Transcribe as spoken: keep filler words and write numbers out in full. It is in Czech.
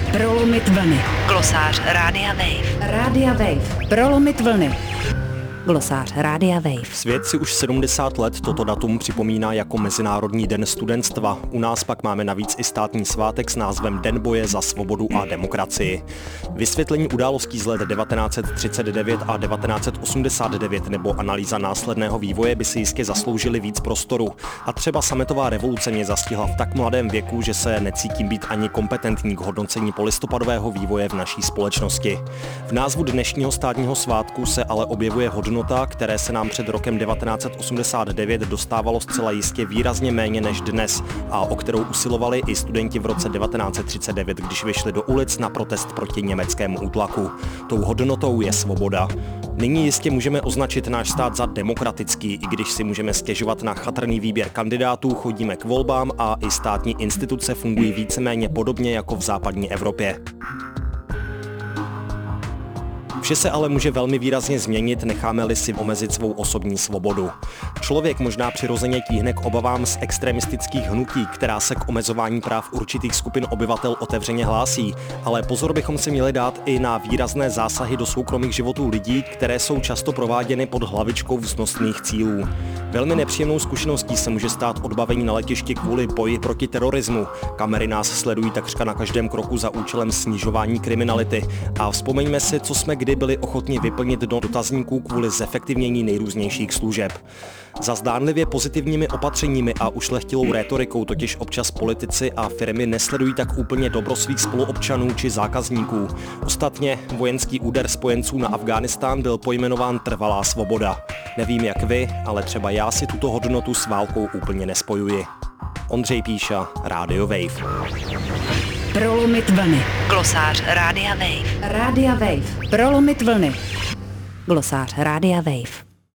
Prolomit vlny. Glosář Rádia Wave. Rádia Wave. Prolomit vlny. Glosář Rádia Wave. Svět si už sedmdesát let toto datum připomíná jako Mezinárodní den studentstva. U nás pak máme navíc i státní svátek s názvem Den boje za svobodu a demokracii. Vysvětlení událostí z let devatenáct set třicet devět a devatenáct set osmdesát devět nebo analýza následného vývoje by si jistě zasloužili víc prostoru. A třeba sametová revoluce mě zastihla v tak mladém věku, že se necítím být ani kompetentní k hodnocení polistopadového vývoje v naší společnosti. V názvu dnešního státního svátku se ale objevuje hodnota, které se nám před rokem devatenáct set osmdesát devět dostávalo zcela jistě výrazně méně než dnes a o kterou usilovali i studenti v roce devatenáct set třicet devět, když vyšli do ulic na protest proti německému útlaku. Tou hodnotou je svoboda. Nyní jistě můžeme označit náš stát za demokratický, i když si můžeme stěžovat na chatrný výběr kandidátů, chodíme k volbám a i státní instituce fungují víceméně podobně jako v západní Evropě. Vše se ale může velmi výrazně změnit, necháme-li si omezit svou osobní svobodu. Člověk možná přirozeně tíhne k obavám z extremistických hnutí, která se k omezování práv určitých skupin obyvatel otevřeně hlásí, ale pozor bychom si měli dát i na výrazné zásahy do soukromých životů lidí, které jsou často prováděny pod hlavičkou vznosných cílů. Velmi nepříjemnou zkušeností se může stát odbavení na letišti kvůli boji proti terorismu. Kamery nás sledují takřka na každém kroku za účelem snižování kriminality. A vzpomeňme si, co jsme kdy byli ochotni vyplnit do dotazníků kvůli zefektivnění nejrůznějších služeb. Za zdánlivě pozitivními opatřeními a ušlechtilou rétorikou totiž občas politici a firmy nesledují tak úplně dobro svých spoluobčanů či zákazníků. Ostatně vojenský úder spojenců na Afghánistán byl pojmenován trvalá svoboda. Nevím jak vy, ale třeba já si tuto hodnotu s válkou úplně nespojuji. Ondřej Píša, Rádio Wave. Prolomit vlny. Glosář Rádia Wave. Rádia Wave. Prolomit vlny. Glosář Rádia Wave.